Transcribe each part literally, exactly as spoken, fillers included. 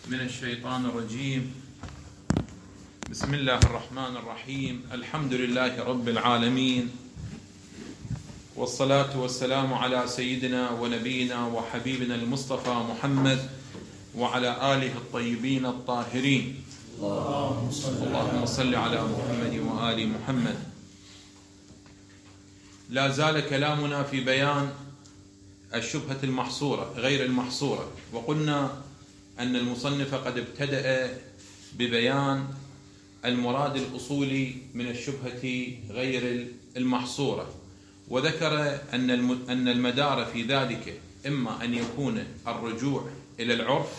من الشيطان الرجيم. بسم الله الرحمن الرحيم. الحمد لله رب العالمين، والصلاة والسلام على سيدنا ونبينا وحبيبنا المصطفى محمد وعلى آله الطيبين الطاهرين. اللهم صل على محمد وآل محمد. لا زال كلامنا في بيان الشبهة المحصورة غير المحصورة، وقلنا أن المصنف قد ابتدأ ببيان المراد الأصولي من الشبهة غير المحصورة، وذكر أن أن المدار في ذلك إما أن يكون الرجوع إلى العرف،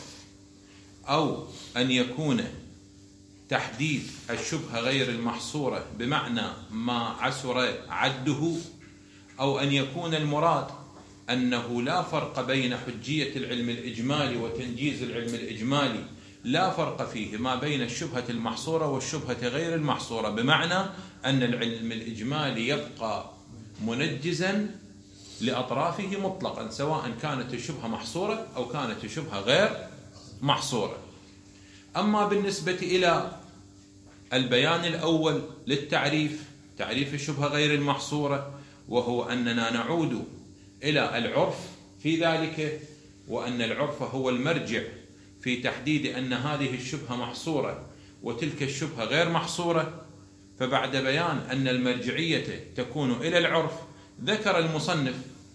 أو أن يكون تحديد الشبهة غير المحصورة بمعنى ما عسر عده، أو أن يكون المراد أنه لا فرق بين حجية العلم الإجمالي وتنجيز العلم الإجمالي، لا فرق فيه ما بين الشبهة المحصورة والشبهة غير المحصورة، بمعنى أن العلم الإجمالي يبقى منجزا لأطرافه مطلقا، سواء كانت الشبهة محصورة أو كانت الشبهة غير محصورة. أما بالنسبة إلى البيان الأول للتعريف، تعريف الشبهة غير المحصورة، وهو أننا نعود إلى العرف في ذلك، وأن العرف هو المرجع في تحديد أن هذه الشبهة محصورة وتلك الشبهة غير محصورة. فبعد بيان أن المرجعية تكون إلى العرف، ذكر المصنف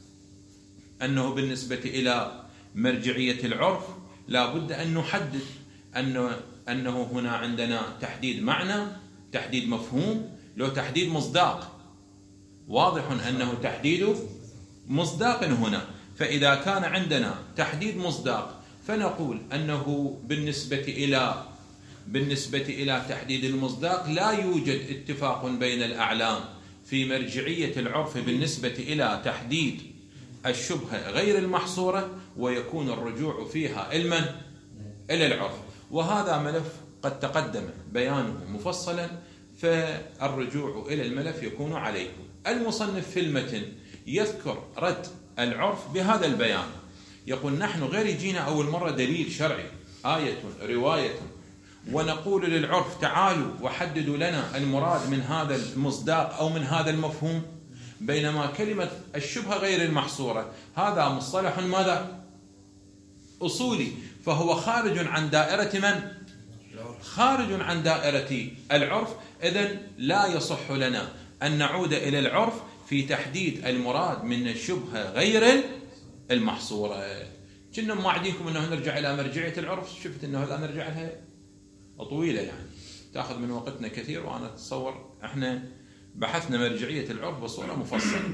أنه بالنسبة إلى مرجعية العرف لا بد أن نحدد أنه, أنه هنا عندنا تحديد معنى، تحديد مفهوم، لو تحديد مصداق. واضح أنه تحديد مصداق هنا. فإذا كان عندنا تحديد مصداق فنقول أنه بالنسبة إلى بالنسبة إلى تحديد المصداق لا يوجد اتفاق بين الأعلام في مرجعية العرف بالنسبة إلى تحديد الشبهة غير المحصورة، ويكون الرجوع فيها المن إلى العرف. وهذا ملف قد تقدم بيانه مفصلا، فالرجوع إلى الملف يكون عليكم. المصنف في المتن يذكر رد العرف بهذا البيان، يقول: نحن غير يجينا أول مرة دليل شرعي، آية رواية، ونقول للعرف تعالوا وحددوا لنا المراد من هذا المصداق أو من هذا المفهوم، بينما كلمة الشبهة غير المحصورة هذا مصطلح ماذا؟ أصولي، فهو خارج عن دائرة من؟ خارج عن دائرة العرف. إذن لا يصح لنا أن نعود إلى العرف في تحديد المراد من الشبهة غير المحصورة. كنا موعدينكم أنه نرجع إلى مرجعية العرف، شفت أنه لا نرجع لها طويلة، يعني تأخذ من وقتنا كثير، وأنا أتصور إحنا بحثنا مرجعية العرف بصورة مفصلة.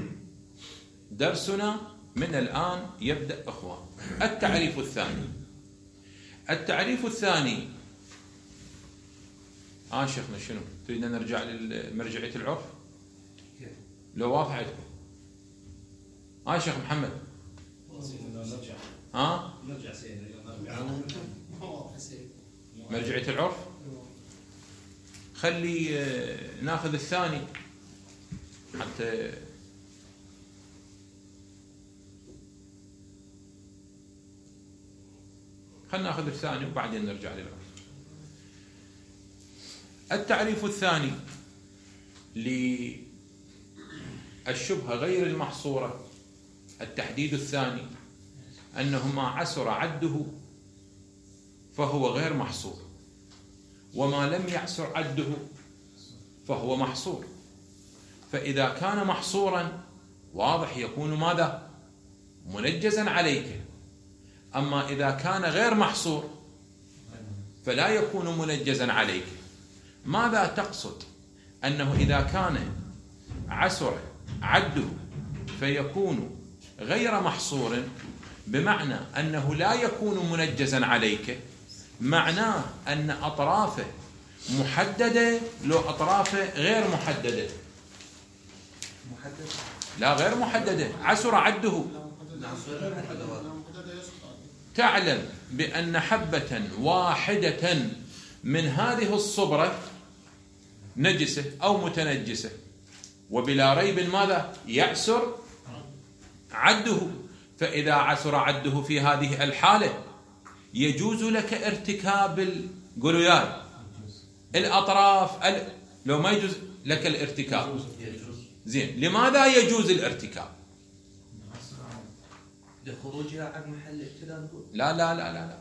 درسنا من الآن يبدأ أخوان. التعريف الثاني التعريف الثاني آه شيخنا شنو؟ تريدنا نرجع لمرجعية العرف؟ لو وافق عندكم آه شيخ محمد نرجع ها نرجع سيدنا مرجعية العرف. خلي ناخذ الثاني حتى خلنا ناخذ الثاني وبعدين نرجع للعرف. التعريف الثاني للشبهة غير المحصورة، التحديد الثاني أنه ما عسر عده فهو غير محصور، وما لم يعسر عده فهو محصور. فإذا كان محصورا واضح يكون ماذا؟ منجزا عليك. أما إذا كان غير محصور فلا يكون منجزا عليك. ماذا تقصد؟ أنه إذا كان عسر عده فيكون غير محصور، بمعنى أنه لا يكون منجزا عليك، معناه أن أطرافه محددة لو أطرافه غير محددة. لا غير محددة، عسر عده. تعلم بأن حبة واحدة من هذه الصبرة نجسة أو متنجسة، وبلا ريب ماذا؟ يعسر عده. فإذا عسر عده في هذه الحالة يجوز لك ارتكاب ال... قولوا ياي الأطراف ال... لو ما يجوز لك الارتكاب زين، لماذا يجوز الارتكاب؟ لخروجها عن محل الابتلاء. لا لا لا لا لا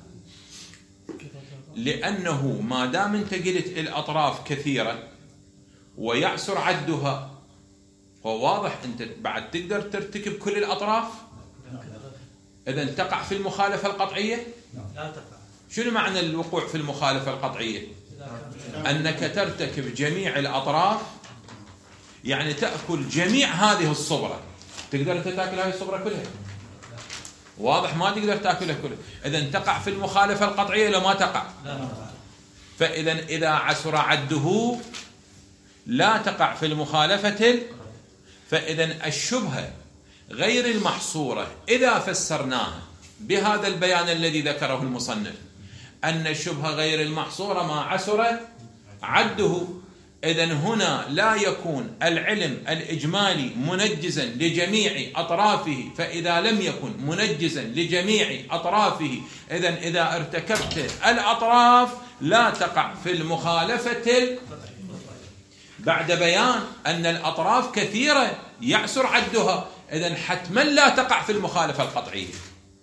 لأنه ما دام أنت قلت الأطراف كثيرة ويعسر عدها، هو واضح أنت بعد تقدر ترتكب كل الأطراف. إذن تقع في المخالفة القطعية. لا تقع. شنو معنى الوقوع في المخالفة القطعية؟ أنك ترتكب جميع الأطراف، يعني تأكل جميع هذه الصبرة. تقدر أنت تأكل هذه الصبرة كلها؟ واضح ما تقدر تأكلها كلها. إذن تقع في المخالفة القطعية لو ما تقع. فإذا إذا عسر عده لا تقع في المخالفة. فإذا الشبهة غير المحصورة إذا فسرناها بهذا البيان الذي ذكره المصنف، أن الشبهة غير المحصورة ما عسر عده، إذن هنا لا يكون العلم الإجمالي منجزا لجميع أطرافه. فإذا لم يكن منجزا لجميع أطرافه، إذن إذا ارتكبت الأطراف لا تقع في المخالفة بعد بيان أن الأطراف كثيرة يعسر عدها. إذن حتما لا تقع في المخالفة القطعية.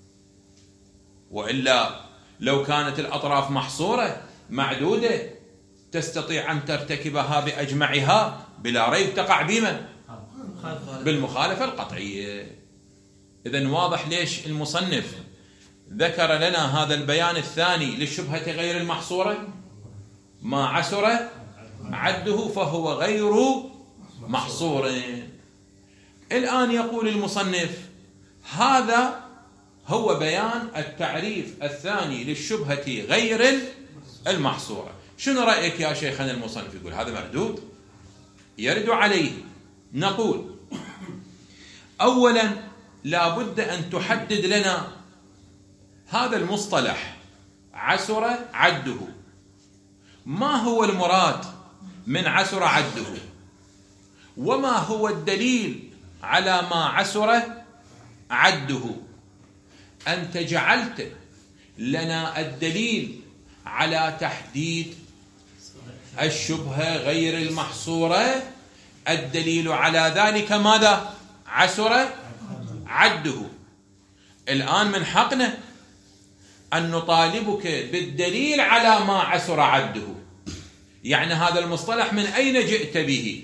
وإلا لو كانت الأطراف محصورة معدودة تستطيع أن ترتكبها بأجمعها بلا ريب تقع بمن؟ بالمخالفة القطعية. إذن واضح ليش المصنف ذكر لنا هذا البيان الثاني للشبهة غير المحصورة. ما عسر عده فهو غير محصور. الآن يقول المصنف هذا هو بيان التعريف الثاني للشبهة غير المحصورة. شنو رأيك يا شيخنا المصنف؟ يقول هذا مردود يرد عليه. نقول أولا لا بد أن تحدد لنا هذا المصطلح عسر عده، ما هو المراد من عسر عده، وما هو الدليل على ما عسر عده. أنت جعلت لنا الدليل على تحديد الشبهة غير المحصورة. الدليل على ذلك ماذا؟ عسر عده. الآن من حقنا أن نطالبك بالدليل على ما عسر عده. يعني هذا المصطلح من أين جئت به؟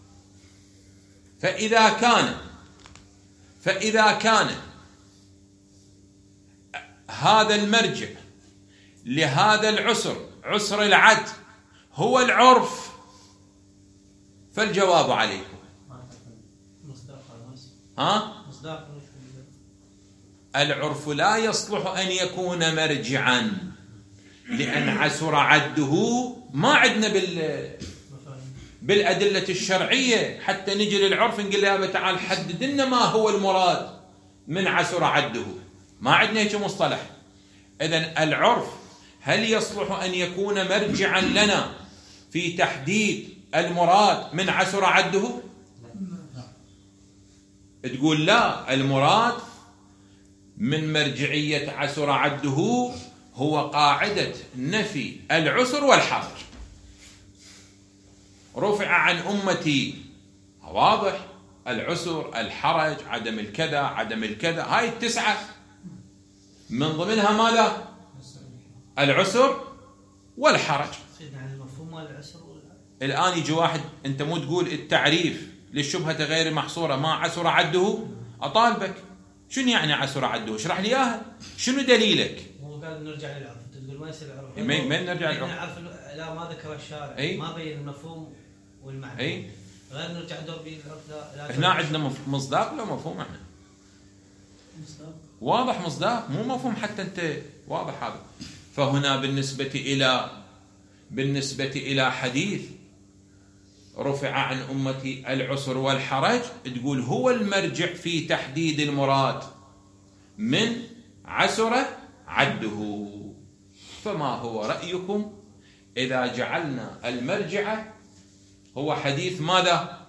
فإذا كان فإذا كان هذا المرجع لهذا العسر عسر العد هو العرف، فالجواب عليكم. ها؟ العرف لا يصلح أن يكون مرجعا، لأن عسر عده ما عندنا بال بالأدلة الشرعية حتى نجي للعرف نقول له تعال حدد لنا ما هو المراد من عسر عده. ما عندنا هيك مصطلح. إذن العرف هل يصلح أن يكون مرجعا لنا في تحديد المراد من عسر عده؟ تقول لا، المراد من مرجعية عسر عده هو قاعدة نفي العسر والحرج. رفع عن أمتي، واضح، العسر الحرج عدم الكذا عدم الكذا، هاي التسعة من ضمنها ماذا؟ العسر والحرج. الآن يجي واحد أنت مو تقول التعريف للشبهة غير المحصورة ما عسر عده، أطالبك شنو يعني عسر عده؟ اشرح لي إياها، شنو دليلك؟ هو قال نرجع للعرف، تقول ما يصير العرف. مين مين نرجع للعرف؟ نعرف لا ما ذكر الشارع، أي؟ ما بين المفهوم والمعنى. أي؟ غير نرجع دور بين العرف. لا هنا عندنا مصداق ولا مفهوم؟ احنا مصداق واضح، مصداق مو مفهوم حتى انت واضح هذا. فهنا بالنسبة إلى بالنسبة إلى حديث رفع عن أمتي العسر والحرج، تقول هو المرجع في تحديد المراد من عسر عده. فما هو رأيكم إذا جعلنا المرجع هو حديث ماذا؟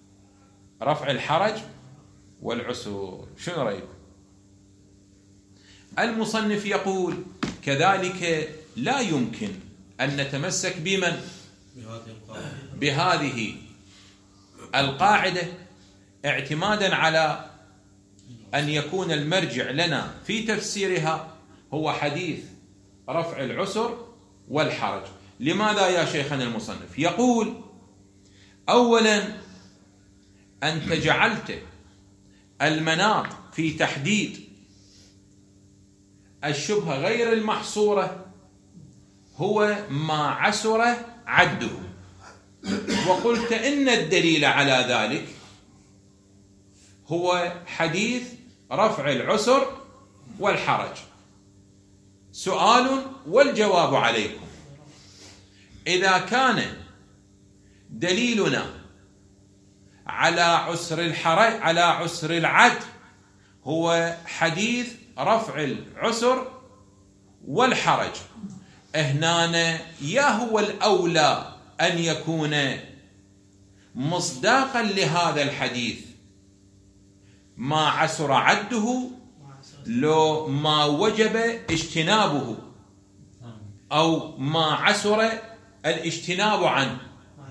رفع الحرج والعسر. شنو رأيكم؟ المصنف يقول كذلك لا يمكن أن نتمسك بمن؟ بهذه القاعدة اعتمادا على أن يكون المرجع لنا في تفسيرها هو حديث رفع العسر والحرج. لماذا يا شيخنا المصنف؟ يقول أولا أنت جعلت المناط في تحديد الشبهة غير المحصورة هو ما عسر عده، وقلت إن الدليل على ذلك هو حديث رفع العسر والحرج. سؤال والجواب عليكم: إذا كان دليلنا على عسر الحرج على عسر العد هو حديث رفع العسر والحرج، هنا يا هو الأولى أن يكون مصداقا لهذا الحديث ما عسر عده لو ما وجب اجتنابه، أو ما عسر الاجتناب عنه.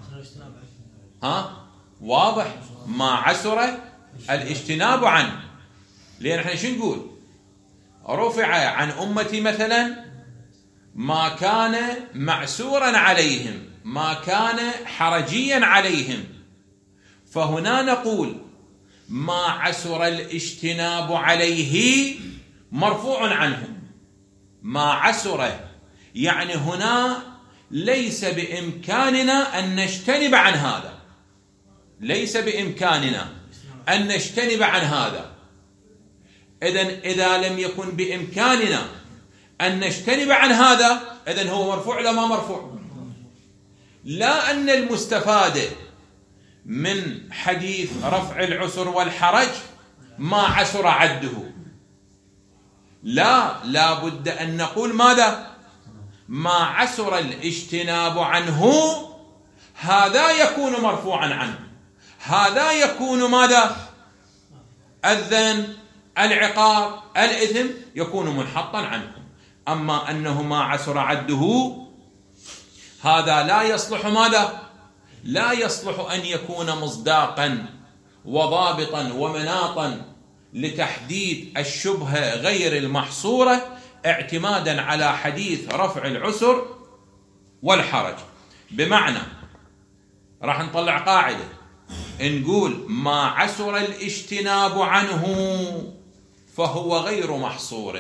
ها واضح؟ ما عسر الاجتناب عنه. لأن احنا شو نقول؟ رفع عن أمتي مثلا ما كان معسورا عليهم، ما كان حرجيا عليهم، فهنا نقول ما عسر الاجتناب عليه مرفوع عنه. ما عسر يعني هنا ليس بإمكاننا أن نجتنب عن هذا، ليس بإمكاننا أن نجتنب عن هذا. إذن إذا لم يكن بإمكاننا أن نجتنب عن هذا إذن هو مرفوع ولا ما مرفوع؟ لا أن المستفاد من حديث رفع العسر والحرج ما عسر عده، لا، لا بد أن نقول ماذا؟ ما عسر الاجتناب عنه، هذا يكون مرفوعا عنه، هذا يكون ماذا؟ الذنب، العقاب، الإثم يكون منحطا عنه. أما أنه ما عسر عده هذا لا يصلح ماذا؟ لا يصلح أن يكون مصداقا وضابطا ومناطا لتحديد الشبهة غير المحصورة اعتمادا على حديث رفع العسر والحرج. بمعنى راح نطلع قاعدة نقول ما عسر الاجتناب عنه فهو غير محصور،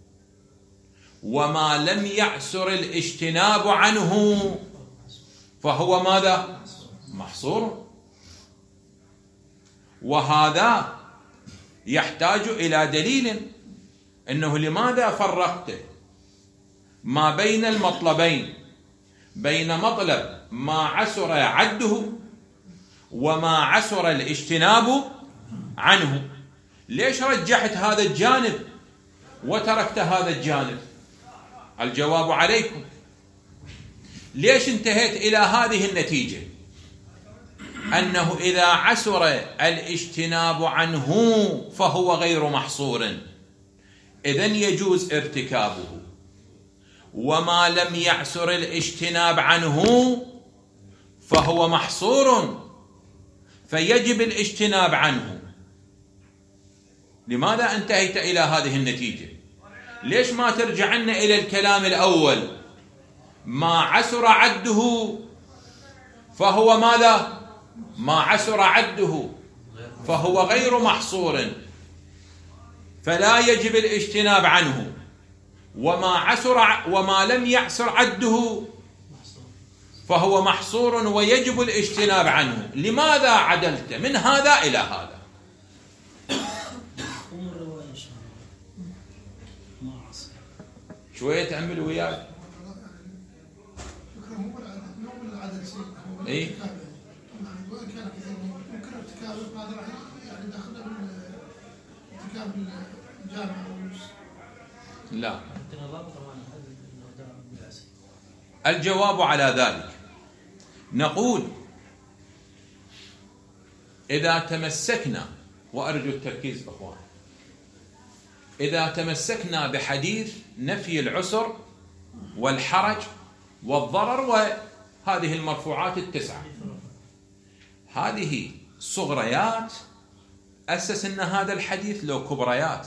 وما لم يعسر الاجتناب عنه فهو ماذا؟ محصور. وهذا يحتاج إلى دليل أنه لماذا فرقت ما بين المطلبين، بين مطلب ما عسر عده وما عسر الاجتناب عنه. ليش رجحت هذا الجانب وتركت هذا الجانب؟ الجواب عليكم. ليش انتهيت إلى هذه النتيجة أنه إذا عسر الاجتناب عنه فهو غير محصور إذن يجوز ارتكابه، وما لم يعسر الاجتناب عنه فهو محصور فيجب الاجتناب عنه؟ لماذا انتهيت إلى هذه النتيجة؟ ليش ما ترجع لنا إلى الكلام الأول؟ ما عسر عده فهو ماذا؟ ما عسر عده فهو غير محصور فلا يجب الاجتناب عنه، وما عسر وما لم يعسر عده فهو محصور ويجب الاجتناب عنه. لماذا عدلت من هذا إلى هذا؟ شوية تأمل وياك. اي لا، الجواب على ذلك نقول إذا تمسكنا، وأرجو التركيز أخوان، إذا تمسكنا بحديث نفي العسر والحرج والضرر وهذه المرفوعات التسعة، هذه صغريات أسس أن هذا الحديث لو كبريات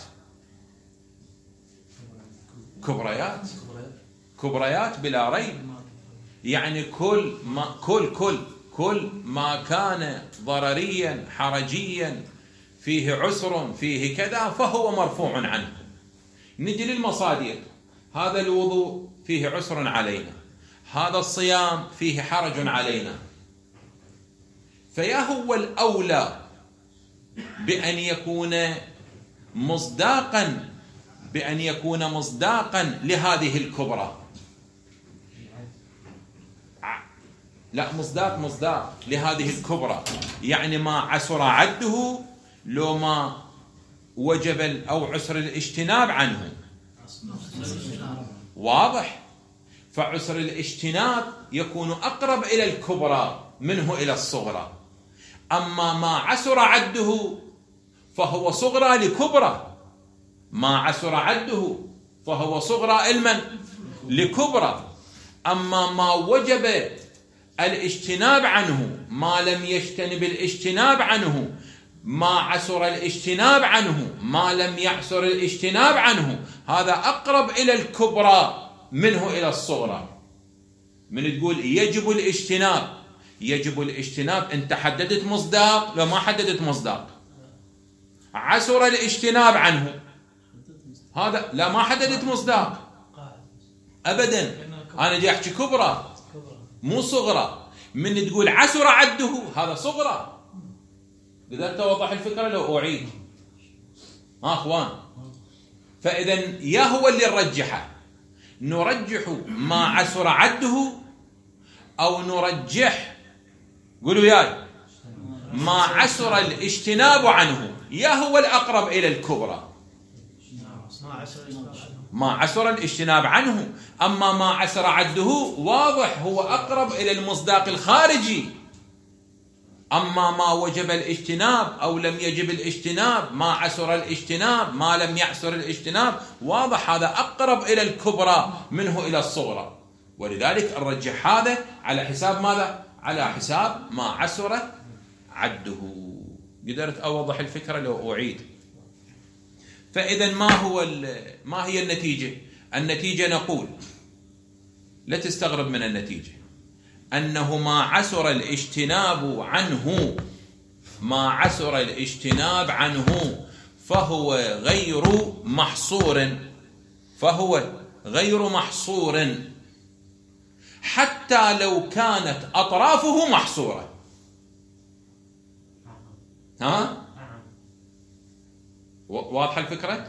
كبريات كبريات بلا ريب. يعني كل ما كل كل كل ما كان ضرريا حرجيا فيه عسر فيه كذا فهو مرفوع عنه. نجي للمصادر، هذا الوضوء فيه عسر علينا، هذا الصيام فيه حرج علينا، فيا هو الأولى بأن يكون مصداقا بأن يكون مصداقا لهذه الكبرى. لا مصداق مصداق لهذه الكبرى، يعني ما عسر عده لو ما وجب أو عسر الاجتناب عنه. واضح؟ فعسر الاجتناب يكون أقرب إلى الكبرى منه إلى الصغرى، أما ما عسر عده فهو صغرى لكبرى. ما عسر عده فهو صغرى المن لكبرى، أما ما وجب الاجتناب عنه ما لم يجتنب الاجتناب عنه، ما عسر الاجتناب عنه ما لم يعسر الاجتناب عنه، هذا أقرب إلى الكبرى منه إلى الصغرى. من تقول يجب الاجتناب، يجب الاجتناب، أنت حددت مصداق لو ما حددت مصداق. عسر الاجتناب عنه، هذا لا ما حددت مصداق أبدا. أنا جاي أحكي كبرى مو صغرى. من تقول عسر عده هذا صغرى. قدرت أوضح الفكرة لو أعيد؟ ها أخوان، فإذا يا هو اللي نرجحه، نرجح ما عسر عده أو نرجح، قولوا ياي، ما عسر الاجتناب عنه، يا هو الأقرب إلى الكبرى ما عسر الاجتناب عنه. أما ما عسر عده واضح هو أقرب إلى المصداق الخارجي. أما ما وجب الاجتناب أو لم يجب الاجتناب، ما عسر الاجتناب ما لم يعسر الاجتناب، واضح هذا أقرب إلى الكبرى منه إلى الصغرى. ولذلك نرجح هذا على حساب ماذا؟ على حساب ما عسر عده. قدرت أوضح الفكرة لو أعيد؟ فإذا ما هو ما هي النتيجة؟ النتيجة نقول، لا تستغرب من النتيجة، أنه ما عسر الاجتناب عنه ما عسر الاجتناب عنه فهو غير محصور فهو غير محصور حتى لو كانت أطرافه محصورة. ها؟ واضحة الفكرة؟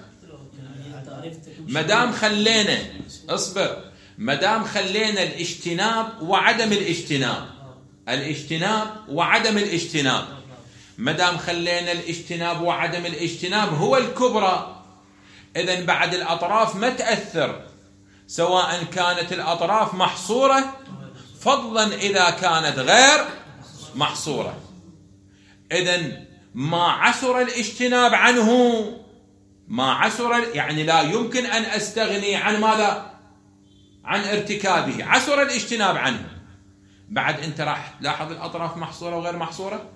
مدام خلينا اصبر مدام خلينا الاجتناب وعدم الاجتناب الاجتناب وعدم الاجتناب مدام خلينا الاجتناب وعدم الاجتناب هو الكبرى، إذن بعد الأطراف ما تأثر، سواء كانت الأطراف محصورة فضلا إذا كانت غير محصورة. إذن ما عسر الاجتناب عنه ما عسر يعني لا يمكن أن أستغني عن ماذا؟ عن ارتكابه. عسر الاجتناب عنه، بعد أنت راح تلاحظ الأطراف محصورة وغير محصورة؟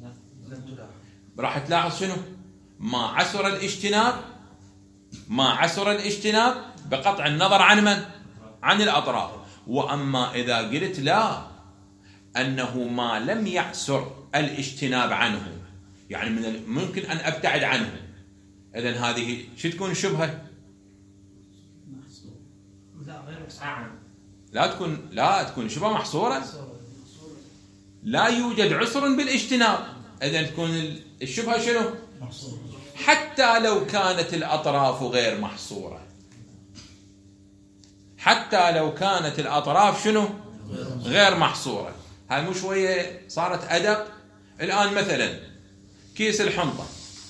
راح تلاحظ شنو؟ ما عسر الاجتناب ما عسر الاجتناب بقطع النظر عن من؟ عن الأطراف. وأما إذا قلت لا، أنه ما لم يعسر الاجتناب عنه، يعني من الممكن أن أبتعد عنه، إذن هذه شو تكون شبهة؟ لا تكون لا تكون شبهة محصورة، لا يوجد عسر بالاجتناب، إذن تكون الشبهة شنو؟ حتى لو كانت الأطراف غير محصورة حتى لو كانت الأطراف شنو؟ غير محصورة. هاي مو شوية صارت أدق. الآن مثلا كيس الحنطة،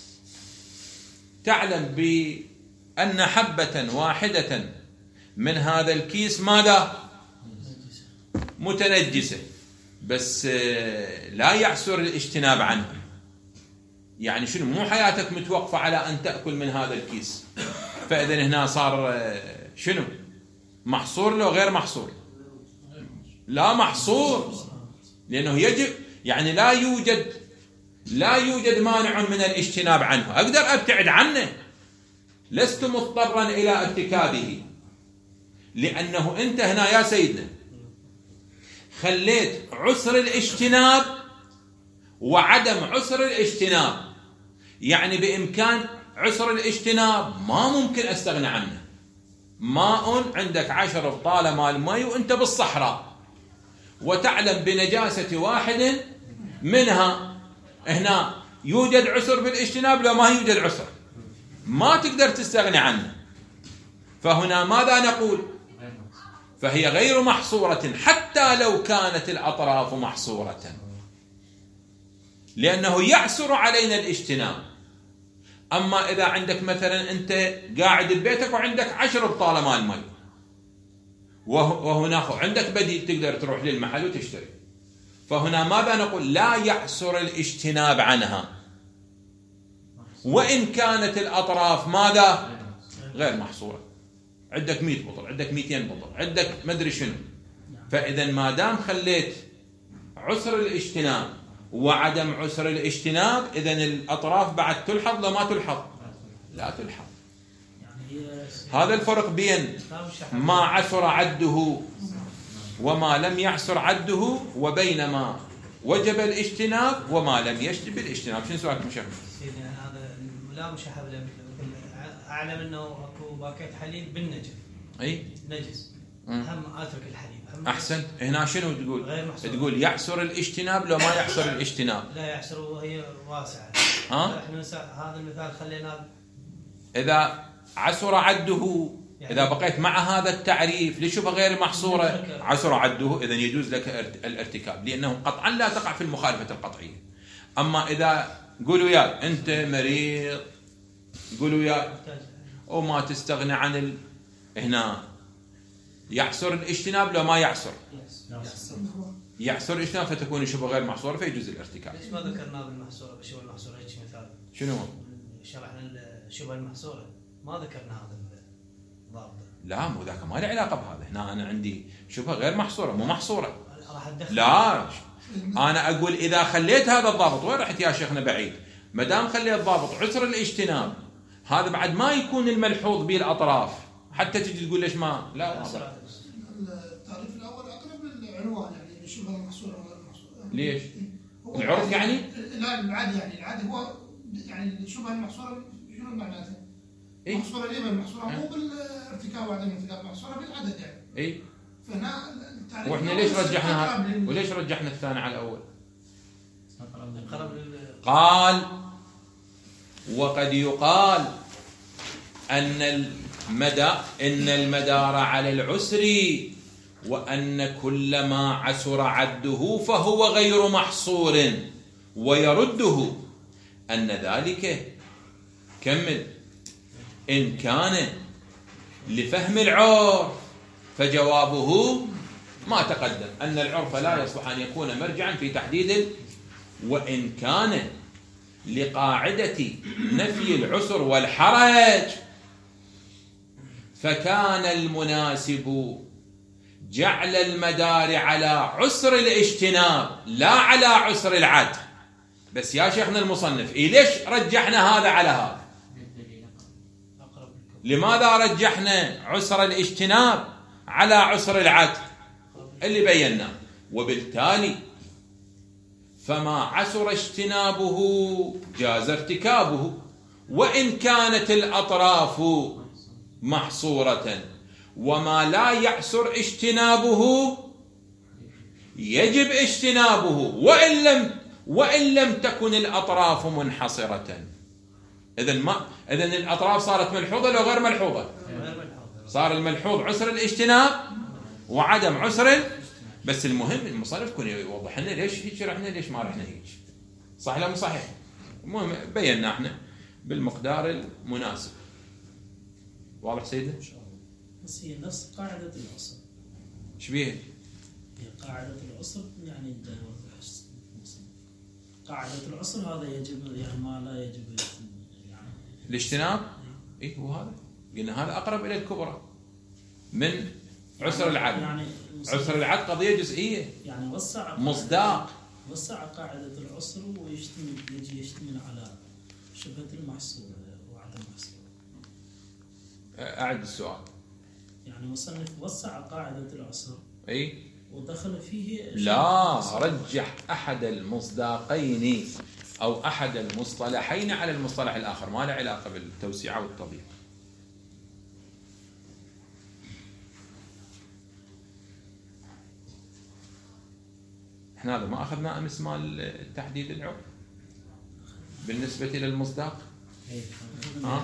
تعلم بأن حبة واحدة من هذا الكيس ماذا؟ متنجسة، بس لا يعسر الاجتناب عنه. يعني شنو؟ مو حياتك متوقفة على أن تأكل من هذا الكيس، فإذا هنا صار شنو؟ محصور لو غير محصور؟ لا محصور، لأنه يجب يعني لا يوجد لا يوجد مانع من الاجتناب عنه، أقدر أبتعد عنه، لست مضطرا إلى ارتكابه، لأنه أنت هنا يا سيدنا خليت عسر الاجتناب وعدم عسر الاجتناب، يعني بإمكان عسر الاجتناب ما ممكن أستغنى عنه. ماء عندك عشر بطالة مال ماء وأنت بالصحراء وتعلم بنجاسة واحد منها، هنا يوجد عسر بالاجتناب لو ما يوجد عسر ما تقدر تستغني عنه، فهنا ماذا نقول؟ فهي غير محصورة حتى لو كانت الأطراف محصورة، لأنه يعسر علينا الاجتناب. أما إذا عندك مثلا أنت قاعد ببيتك وعندك عشر بطالة مال ماء وهنا عندك بديل تقدر تروح للمحل وتشتري، فهنا ماذا نقول؟ لا يعسر الاجتناب عنها وإن كانت الأطراف ماذا؟ غير محصورة. عندك مئة بطل، عندك مئتين بطل، عندك مدري شنو، فإذا ما دام خليت عسر الاجتناب وعدم عسر الاجتناب إذا الأطراف بعد تلحظ لو ما تلحظ؟ لا تلحظ. هذا الفرق بين ما عسر عده وما لم يعسر عده، وبين ما وجب الاجتناب وما لم يجب الاجتناب. شنو سؤالكم شيخ؟ سيدي هذا لا مشاحة مثل أعلم أنه أكو باكيت حليب بالنجف، أي نجس، هم أترك الحليب. أحسنت. هنا شنو تقول؟ غير محصور. تقول يعسر الاجتناب لو ما يعسر الاجتناب. لا يعسر وهي واسعة. ها؟ احنا هذا المثال خليناه إذا عسر عده، إذا بقيت مع هذا التعريف لشبه غير محصورة عسر عده، إذا يجوز لك الارتكاب، لأنه قطعا لا تقع في المخالفة القطعية. أما إذا قولوا يا أنت مريض، قولوا يا وما تستغني عن ال... هنا يعسر الاجتناب لو ما يعسر يعسر الاجتناب فتكون شبه غير محصورة فيجوز الارتكاب. ليش ما ذكرناه بالمحصورة بالشبه المحصورة؟ هيك مثال شنو؟ شرحنا الشبه المحصورة ما ذكرنا هذا الضابط. لا مو ذاك ما له علاقة بهذا. هنا أنا عندي شبه غير محصورة مو محصورة. راح أدخل. لا أنا أقول إذا خليت هذا الضابط، وين رحت يا شيخنا بعيد؟ ما دام خليت ضابط عسر الاجتناب هذا بعد ما يكون الملحوظ به الأطراف، حتى تجي تقول ليش ما لا. التعريف الأول أقرب للعنوان، يعني شبه المحصورة وغير المحصورة. ليش؟ العرف يعني؟ لا العادي، يعني العادي هو يعني شبه المحصورة شنو معناته؟ إيه؟ محصورة ليه المحصورة مو بالارتكاب وعدم الارتكاب، محصورة بالعدد يعني. إيه؟ فهنا التعريف. واحنا ليش رجحنا وليش رجحنا الثاني على الأول؟ قال وقد يقال أن المدى إن المدار على العسر، وأن كل ما عسر عده فهو غير محصور، ويرده أن ذلك كمل إن كان لفهم العرف، فجوابه ما تقدم أن العرف لا يصلح أن يكون مرجعا في تحديد، وإن كان لقاعدة نفي العسر والحرج فكان المناسب جعل المدار على عسر الاجتناب لا على عسر العد. بس يا شيخنا المصنف إيه ليش رجحنا هذا على هذا؟ لماذا رجحنا عسر الاجتناب على عسر العد اللي بيناه؟ وبالتالي فما عسر اجتنابه جاز ارتكابه، وإن كانت الأطراف محصورة، وما لا يعسر اجتنابه يجب اجتنابه وإن لم وإن لم تكن الأطراف منحصرة. إذن ما إذن الأطراف صارت ملحوظة لو غير ملحوظة؟ صار الملحوظ عسر الاجتناب وعدم عسر. بس المهم المصنف يكون يوضح لنا ليش هيك رحنا ليش ما رحنا هيك، صح لا مو صحيح؟ المهم بينا احنا بالمقدار المناسب. واضح سيدنا؟ بس هي نفس قاعدة العسر. ايش بيها؟ هي قاعدة العسر يعني قاعدة العسر هذا يجب يعني ما لا يجب يعني الاجتناب. اي هو هذا قلنا هذا أقرب إلى الكبرى من عسر العد. يعني عسر العد قضية جزئية، يعني وسع مصداق. وسع قاعدة العسر ويشتمل يجي يشتمل على شبهة المحصول وعدم المحصول. أعد السؤال. يعني مصنف وسع قاعدة العسر أي ودخل فيه لا، رجح أحد المصداقين أو أحد المصطلحين على المصطلح الآخر، ما له علاقة بالتوسعة والتضييق. احنا هذا ما أخذنا أمس مال التحديد العرف بالنسبة إلى المصداق. ها؟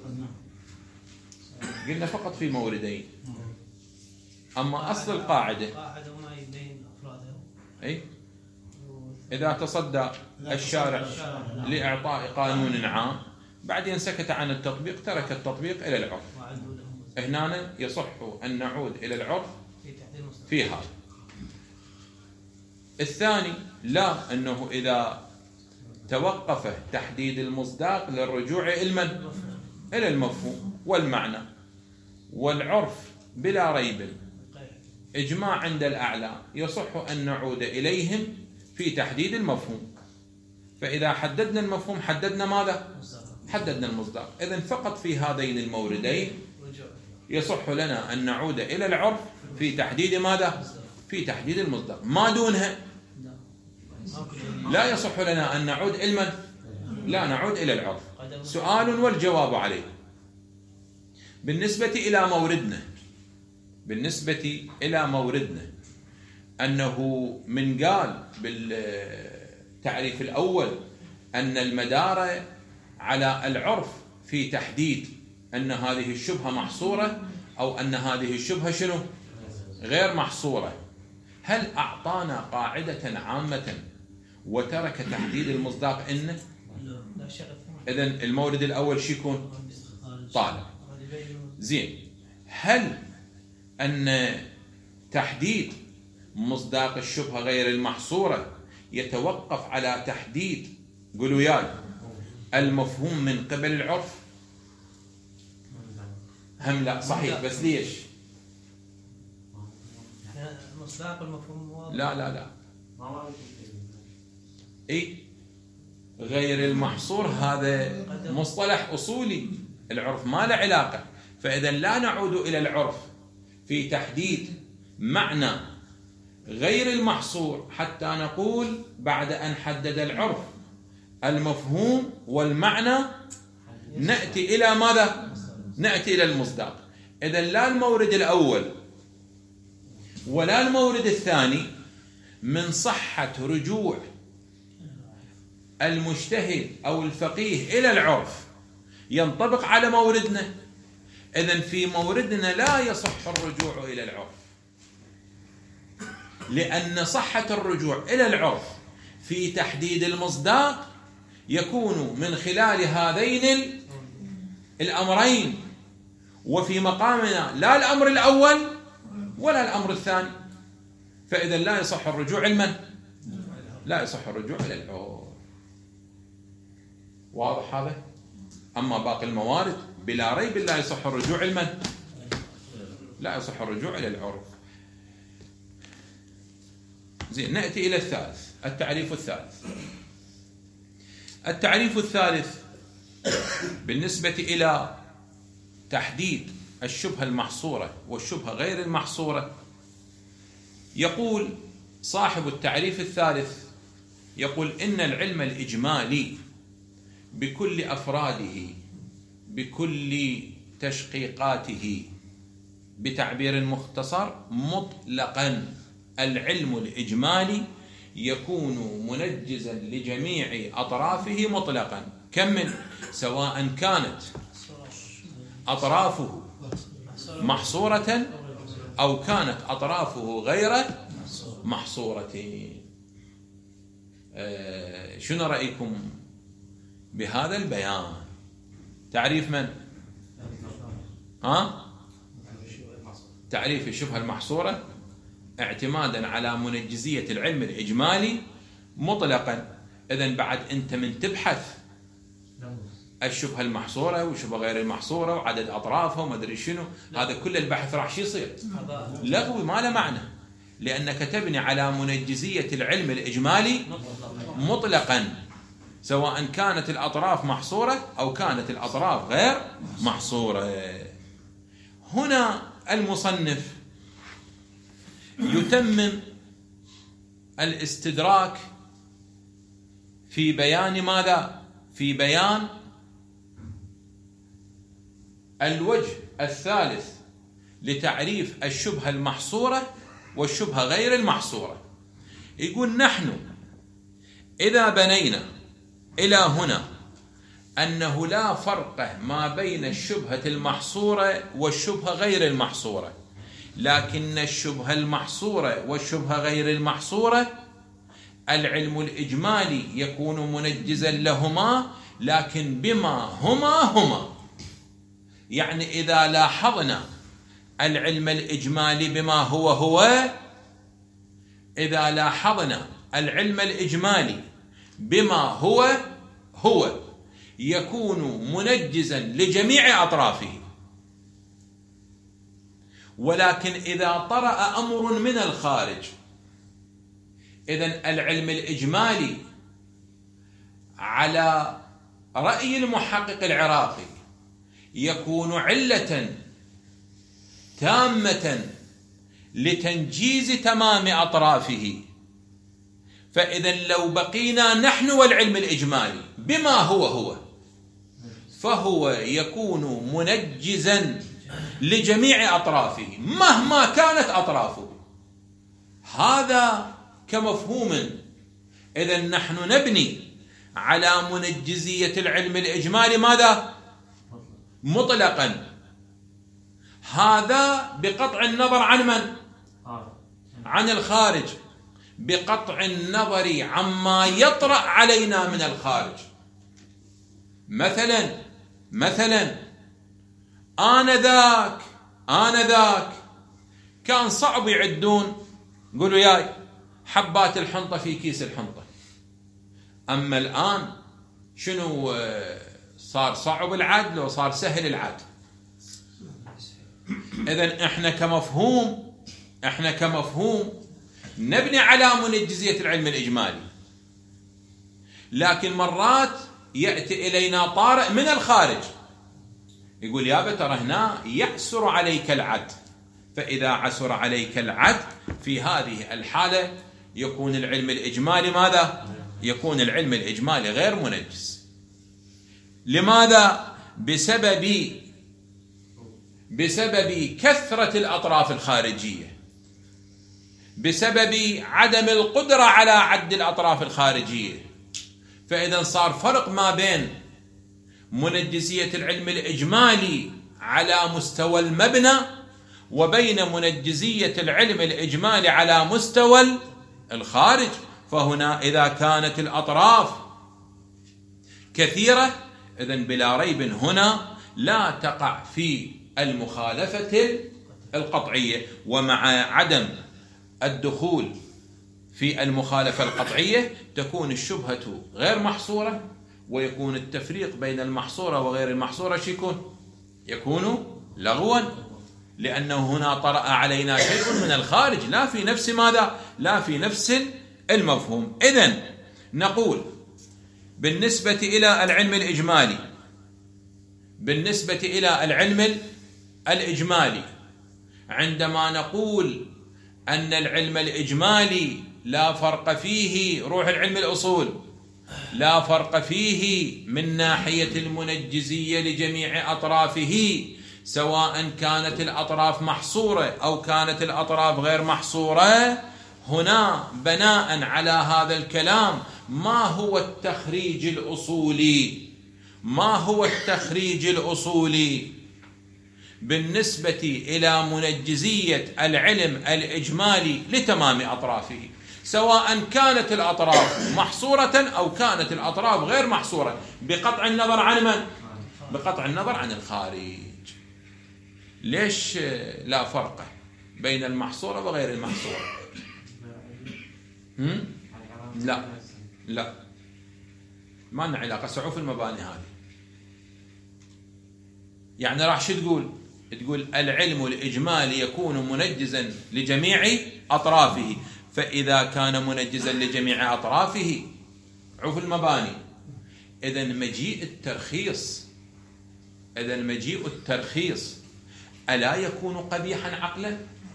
قلنا فقط في موردين، أما أصل القاعدة قاعدة وما يبين أفرادها. أي إذا تصدى الشارع لإعطاء قانون عام بعدين سكت عن التطبيق، ترك التطبيق إلى العرف، وعدوا لهم هنا يصح أن نعود إلى العرف في تحديد المصداق. في هذا. الثاني لا، أنه إذا توقف تحديد المصداق للرجوع إلى المن؟ إلى المفهوم والمعنى والعرف بلا ريب إجماع عند الأعلى يصح أن نعود إليهم في تحديد المفهوم. فإذا حددنا المفهوم حددنا ماذا؟ حددنا المصداق. إذن فقط في هذين الموردين يصح لنا أن نعود إلى العرف في تحديد ماذا؟ في تحديد المصداق. ما دونها لا يصح لنا أن نعود إلى من؟ لا نعود إلى العرف. سؤال والجواب عليه. بالنسبة إلى موردنا بالنسبة إلى موردنا أنه من قال بالتعريف الأول أن المدار على العرف في تحديد أن هذه الشبهة محصورة أو أن هذه الشبهة شنو؟ غير محصورة. هل أعطانا قاعدة عامة وترك تحديد المصداق إنه؟ إذن المورد الأول شو يكون؟ طالب. زين، هل أن تحديد مصداق الشبهة غير المحصورة يتوقف على تحديد قولوا ياي المفهوم من قبل العرف؟ هم لا صحيح، بس ليش؟ مصداق المفهوم واضح. لا لا لا اي غير المحصور هذا مصطلح أصولي، العرف ما له علاقة. فإذا لا نعود إلى العرف في تحديد معنى غير المحصور حتى نقول بعد أن حدد العرف المفهوم والمعنى نأتي إلى ماذا؟ نأتي إلى المصداق. إذا لا المورد الأول ولا المورد الثاني من صحة رجوع المجتهد أو الفقيه إلى العرف ينطبق على موردنا. إذن في موردنا لا يصح الرجوع إلى العرف، لأن صحة الرجوع إلى العرف في تحديد المصداق يكون من خلال هذين الأمرين، وفي مقامنا لا الأمر الأول ولا الأمر الثاني. فإذا لا يصح الرجوع إلى من؟ لا يصح الرجوع إلى العرف. واضح هذا؟ أما باقي الموارد بلا ريب لا يصح الرجوع إلى من؟ لا يصح الرجوع إلى العرف. زين، نأتي إلى الثالث، التعريف الثالث. التعريف الثالث بالنسبة إلى تحديد الشبهة المحصورة والشبهة غير المحصورة، يقول صاحب التعريف الثالث يقول إن العلم الإجمالي بكل أفراده بكل تشقيقاته بتعبير مختصر مطلقا، العلم الإجمالي يكون منجزا لجميع أطرافه مطلقا. كمل، سواء كانت أطرافه محصورة أو كانت أطرافه غير محصورة. أه شنو رأيكم بهذا البيان؟ تعريف من؟ ها؟ تعريف الشبهة المحصورة اعتمادا على منجزية العلم الإجمالي مطلقا. إذن بعد أنت من تبحث الشبهة المحصورة والشبهة غير المحصورة وعدد أطرافها وما أدري شنو، هذا كل البحث راح شو يصير؟ لغوي ما له معنى، لأنك تبني على منجزية العلم الإجمالي مطلقا، سواء كانت الأطراف محصورة أو كانت الأطراف غير محصورة. هنا المصنف يتمم الاستدراك في بيان ماذا؟ في بيان الوجه الثالث لتعريف الشبهة المحصورة والشبهة غير المحصورة. يقول نحن إذا بنينا إلى هنا أنه لا فرق ما بين الشبهة المحصورة والشبهة غير المحصورة، لكن الشبهة المحصورة والشبهة غير المحصورة العلم الإجمالي يكون منجزا لهما، لكن بما هما هما. يعني إذا لاحظنا العلم الإجمالي بما هو هو، إذا لاحظنا العلم الإجمالي بما هو هو يكون منجزا لجميع أطرافه. ولكن إذا طرأ أمر من الخارج، إذن العلم الإجمالي على رأي المحقق العراقي يكون علة تامة لتنجيز تمام أطرافه. فإذا لو بقينا نحن والعلم الإجمالي بما هو هو فهو يكون منجزا لجميع أطرافه مهما كانت أطرافه. هذا كمفهوم. إذا نحن نبني على منجزية العلم الإجمالي ماذا؟ مطلقا. هذا بقطع النظر عن من؟ عن الخارج، بقطع النظر عما يطرأ علينا من الخارج. مثلا مثلا آنذاك آنذاك كان صعب يعدون، قولوا ياي حبات الحنطة في كيس الحنطة. أما الآن شنو صار؟ صعب العد لو صار سهل العد. إذن إحنا كمفهوم إحنا كمفهوم نبني على منجزية العلم الإجمالي، لكن مرات يأتي إلينا طارئ من الخارج يقول يا ترى هنا يعسر عليك العد. فإذا عسر عليك العد في هذه الحالة يكون العلم الإجمالي ماذا؟ يكون العلم الإجمالي غير منجز. لماذا؟ بسبب بسبب كثرة الأطراف الخارجية، بسبب عدم القدرة على عد الأطراف الخارجية. فإذا صار فرق ما بين منجزية العلم الإجمالي على مستوى المبنى وبين منجزية العلم الإجمالي على مستوى الخارج. فهنا إذا كانت الأطراف كثيرة إذن بلا ريب هنا لا تقع في المخالفة القطعية. ومع عدم الدخول في المخالفة القطعية تكون الشبهة غير محصورة، ويكون التفريق بين المحصورة وغير المحصورة شيكون يكون لغوا، لأنه هنا طرأ علينا شيء من الخارج لا في نفس ماذا؟ لا في نفس المفهوم. إذن نقول بالنسبة إلى العلم الإجمالي بالنسبة إلى العلم الإجمالي عندما نقول أن العلم الإجمالي لا فرق فيه، روح العلم الأصول، لا فرق فيه من ناحية المنجزية لجميع أطرافه، سواء كانت الأطراف محصورة أو كانت الأطراف غير محصورة. هنا بناء على هذا الكلام ما هو التخريج الأصولي؟ ما هو التخريج الأصولي بالنسبة إلى منجزية العلم الإجمالي لتمام أطرافه، سواء كانت الأطراف محصورة أو كانت الأطراف غير محصورة، بقطع النظر عن من؟ بقطع النظر عن الخارج. ليش لا فرق بين المحصورة وغير المحصورة؟ هم؟ لا لا ما لنا علاقة، سعوا في المباني هذه. يعني راح شو تقول؟ تقول العلم الإجمالي يكون منجزا لجميع أطرافه، فإذا كان منجزا لجميع أطرافه عوف المباني، إذا مجيء الترخيص إذا مجيء الترخيص ألا يكون قبيحا عقلا؟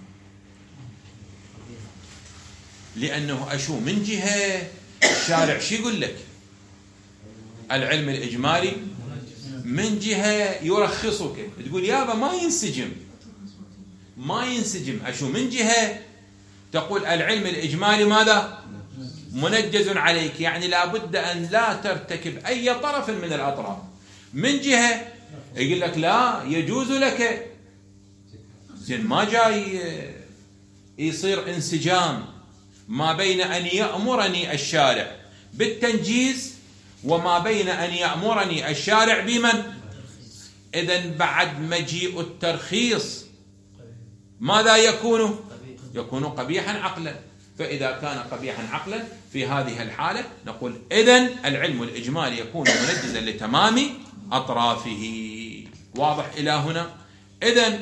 لأنه أشو من جهة الشارع شو يقول لك؟ العلم الإجمالي، من جهة يرخصك تقول يابا ما ينسجم ما ينسجم أشو من جهة تقول العلم الإجمالي ماذا؟ منجز عليك، يعني لابد أن لا ترتكب أي طرف من الأطراف. من جهة يقول لك لا يجوز لك، زين ما جاي يصير انسجام ما بين أن يأمرني الشارع بالتنجيز وما بين أن يأمرني الشارع بمن؟ إذن بعد مجيء الترخيص ماذا يكون؟ يكون قبيحا عقلا. فإذا كان قبيحا عقلا في هذه الحالة نقول إذن العلم الإجمالي يكون منجزا لتمام أطرافه. واضح إلى هنا؟ إذن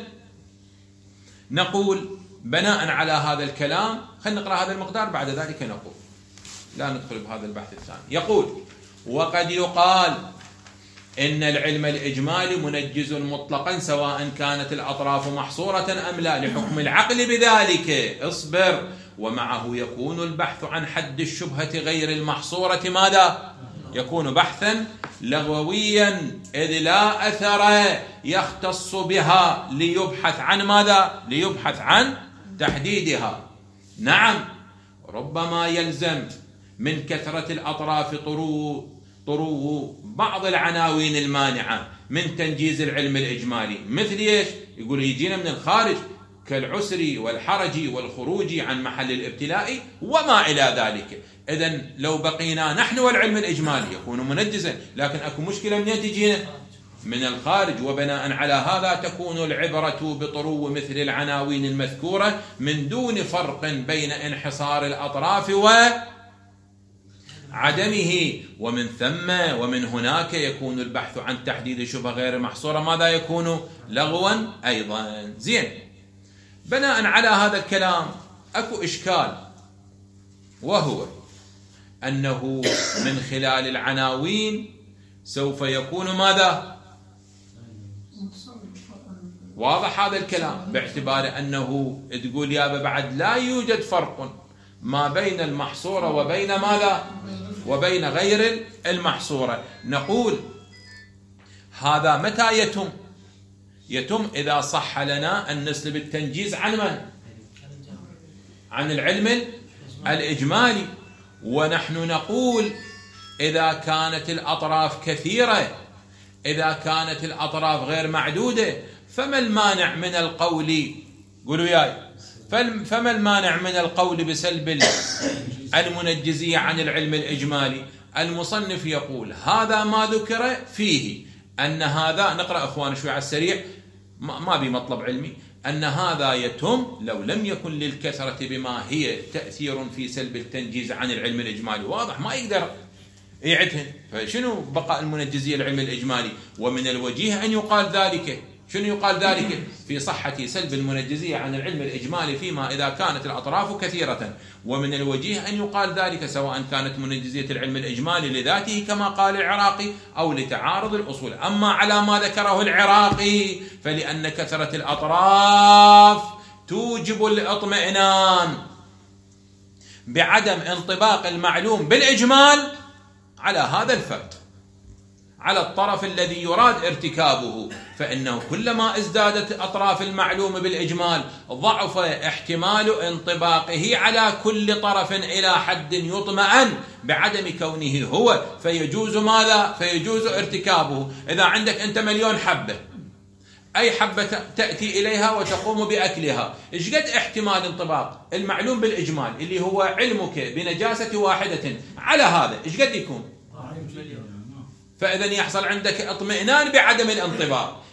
نقول بناء على هذا الكلام خلينا نقرأ هذا المقدار بعد ذلك نقول لا ندخل بهذا البحث الثاني. يقول وقد يقال إن العلم الإجمالي منجز مطلقا سواء كانت الأطراف محصورة أم لا لحكم العقل بذلك. اصبر. ومعه يكون البحث عن حد الشبهة غير المحصورة ماذا؟ يكون بحثا لغويا إذ لا أثر يختص بها ليبحث عن ماذا؟ ليبحث عن تحديدها. نعم ربما يلزم من كثرة الأطراف طرو طرو بعض العناوين المانعة من تنجيز العلم الإجمالي، مثل ايش؟ يقول يجينا من الخارج كالعسر والحرج والخروج عن محل الابتلاء وما إلى ذلك. إذن لو بقينا نحن والعلم الإجمالي يكون منجزا، لكن أكو مشكلة من تجينا من الخارج، وبناء على هذا تكون العبرة بطرو مثل العناوين المذكورة من دون فرق بين انحصار الأطراف وعدمه. ومن ثم ومن هناك يكون البحث عن تحديد شبهة غير محصورة ماذا يكون؟ لغوا أيضا. زين، بناء على هذا الكلام أكو إشكال، وهو أنه من خلال العناوين سوف يكون ماذا؟ واضح هذا الكلام، باعتبار أنه تقول يابا بعد لا يوجد فرق ما بين المحصورة وبين ماذا؟ وبين غير المحصورة. نقول هذا متى يتم؟ يتم إذا صح لنا أن نسلب التنجيز عن من؟ عن العلم الإجمالي. ونحن نقول إذا كانت الأطراف كثيرة، إذا كانت الأطراف غير معدودة، فما المانع من القول؟ قولوا ياي، فما المانع من القول بسلب المنجزية عن العلم الإجمالي؟ المصنف يقول هذا ما ذكر فيه أن هذا، نقرأ أخوان شوي على السريع ما بي مطلب علمي، أن هذا يتم لو لم يكن للكثرة بما هي تأثير في سلب التنجيز عن العلم الإجمالي. واضح ما يقدر يعدهن، فشنو بقاء المنجزية العلم الإجمالي؟ ومن الوجيه أن يقال ذلك، شنو يقال ذلك؟ في صحة سلب المنجزية عن العلم الإجمالي فيما إذا كانت الأطراف كثيرة. ومن الوجيه أن يقال ذلك سواء كانت منجزية العلم الإجمالي لذاته كما قال العراقي أو لتعارض الأصول. أما على ما ذكره العراقي فلأن كثرة الأطراف توجب الاطمئنان بعدم انطباق المعلوم بالإجمال على هذا الفرد، على الطرف الذي يراد ارتكابه، فإنه كلما ازدادت أطراف المعلوم بالإجمال ضعف احتمال انطباقه على كل طرف إلى حد يطمئن بعدم كونه هو، فيجوز ماذا؟ فيجوز ارتكابه. إذا عندك أنت مليون حبة، أي حبة تأتي إليها وتقوم بأكلها، إيش قد احتمال انطباق المعلوم بالإجمال اللي هو علمك بنجاسة واحدة على هذا إيش قد يكون؟ فإذا يحصل عندك اطمئنان بعدم الانطباق.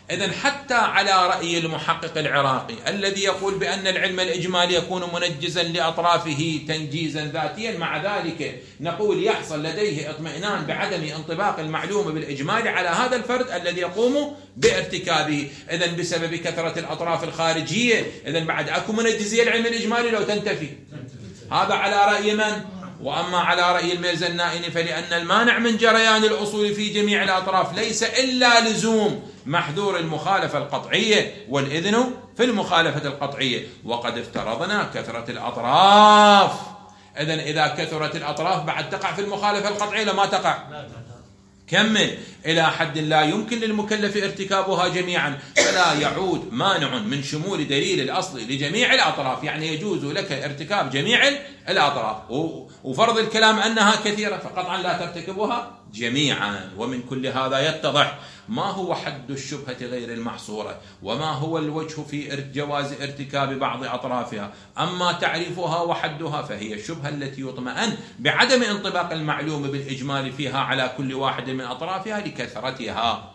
إذن حتى على رأي المحقق العراقي الذي يقول بأن العلم الإجمالي يكون منجزا لأطرافه تنجيزا ذاتيا، مع ذلك نقول يحصل لديه اطمئنان بعدم انطباق المعلومة بالإجمالي على هذا الفرد الذي يقوم بارتكابه. إذن بسبب كثرة الأطراف الخارجية، إذن بعد أكو منجزية العلم الإجمالي لو تنتفي. هذا على رأي من؟ وأما على رأي الميرزا النائني فلأن المانع من جريان الأصول في جميع الأطراف ليس إلا لزوم محذور المخالفة القطعية والإذن في المخالفة القطعية، وقد افترضنا كثرة الأطراف. إذن إذا كثرت الأطراف بعد تقع في المخالفة القطعية لما تقع؟ كمل إلى حد لا يمكن للمكلف ارتكابها جميعا، فلا يعود مانع من شمول دليل الأصل لجميع الأطراف، يعني يجوز لك ارتكاب جميع الأطراف، وفرض الكلام أنها كثيرة فقطعا لا ترتكبها جميعا. ومن كل هذا يتضح ما هو حد الشبهة غير المحصورة، وما هو الوجه في جواز ارتكاب بعض أطرافها. أما تعريفها وحدها فهي الشبهة التي يطمئن بعدم انطباق المعلوم بالإجمال فيها على كل واحد من أطرافها لكثرتها،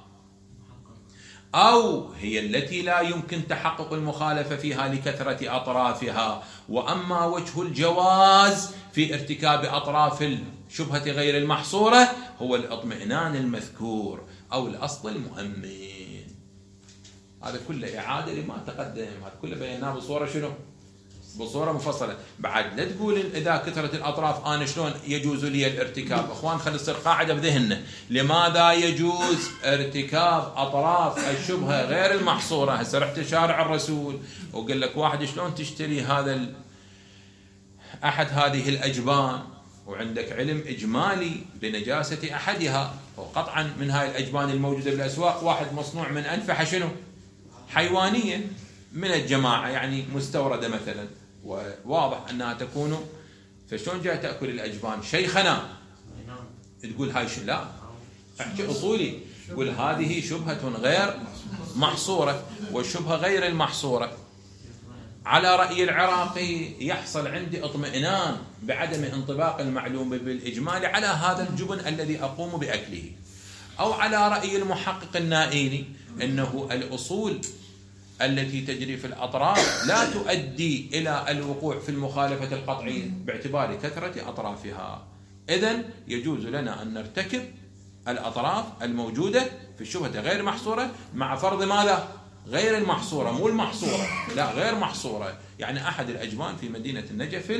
أو هي التي لا يمكن تحقق المخالفة فيها لكثرة أطرافها. وأما وجه الجواز في ارتكاب أطراف الشبهة غير المحصورة هو الاطمئنان المذكور أو الأصل المؤمن. هذا كله إعادة لما تقدم، هذا كله بيناه بصورة شنو؟ بصورة مفصلة. بعد لا تقول إذا كثرت الأطراف أنا شلون يجوز لي الارتكاب. أخوان خلي تصير قاعدة بذهننا، لماذا يجوز ارتكاب أطراف الشبهة غير المحصورة؟ هسه رحت شارع الرسول وقال لك واحد شلون تشتري هذا ال... أحد هذه الأجبان وعندك علم إجمالي بنجاسة أحدها، وقطعا من هاي الأجبان الموجودة بالأسواق واحد مصنوع من أنفحة شنو؟ حيوانية من الجماعة، يعني مستوردة مثلا، وواضح أنها تكون، فشلون جاي تأكل الأجبان؟ شيخنا تقول هاي شو؟ لا، احكي أصولي، تقول هذه شبهة غير محصورة. والشبهة غير المحصورة على رأي العراقي يحصل عندي اطمئنان بعدم انطباق المعلوم بالإجمال على هذا الجبن الذي أقوم بأكله. أو على رأي المحقق النائيني أنه الأصول التي تجري في الأطراف لا تؤدي إلى الوقوع في المخالفة القطعية باعتبار كثرة أطرافها. إذن يجوز لنا أن نرتكب الأطراف الموجودة في الشبهة غير محصورة مع فرض ماذا؟ غير المحصورة، مو المحصورة، لا غير محصورة، يعني أحد الأجبان في مدينة النجف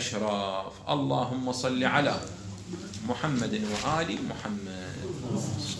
الأشراف. اللهم صل على محمد وآل محمد.